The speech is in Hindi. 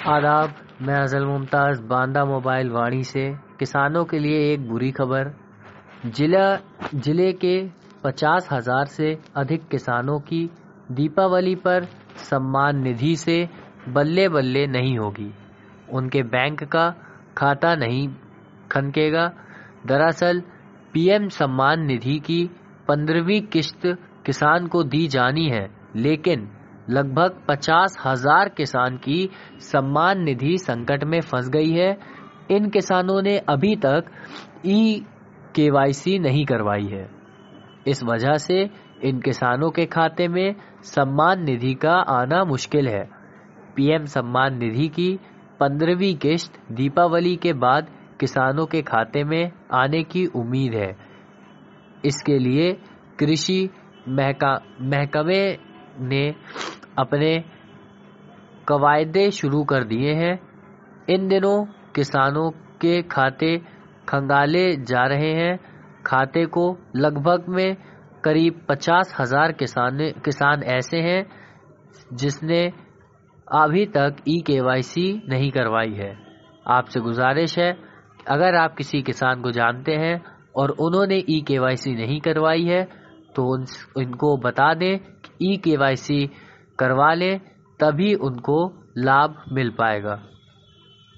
आदाब, मैं अज़ल मुमताज़ बांदा मोबाइल वाणी से। किसानों के लिए एक बुरी खबर। जिले के 50,000 से अधिक किसानों की दीपावली पर सम्मान निधि से बल्ले बल्ले नहीं होगी। उनके बैंक का खाता नहीं खनकेगा। दरअसल पीएम सम्मान निधि की 15वीं किश्त किसान को दी जानी है, लेकिन लगभग 50,000 किसान की सम्मान निधि संकट में फंस गई है। इन किसानों ने अभी तक केवाईसी नहीं करवाई है। इस वजह से इन किसानों के खाते में सम्मान निधि का आना मुश्किल है। पीएम सम्मान निधि की 15वीं किश्त दीपावली के बाद किसानों के खाते में आने की उम्मीद है। इसके लिए कृषि महकमे ने अपने कवायदे शुरू कर दिए हैं। इन दिनों किसानों के खाते खंगाले जा रहे हैं। खाते को लगभग में करीब 50,000 किसान ऐसे हैं जिसने अभी तक केवाईसी नहीं करवाई है। आपसे गुजारिश है, अगर आप किसी किसान को जानते हैं और उन्होंने केवाईसी नहीं करवाई है तो इनको बता दें कि केवाईसी करवा लें, तभी उनको लाभ मिल पाएगा।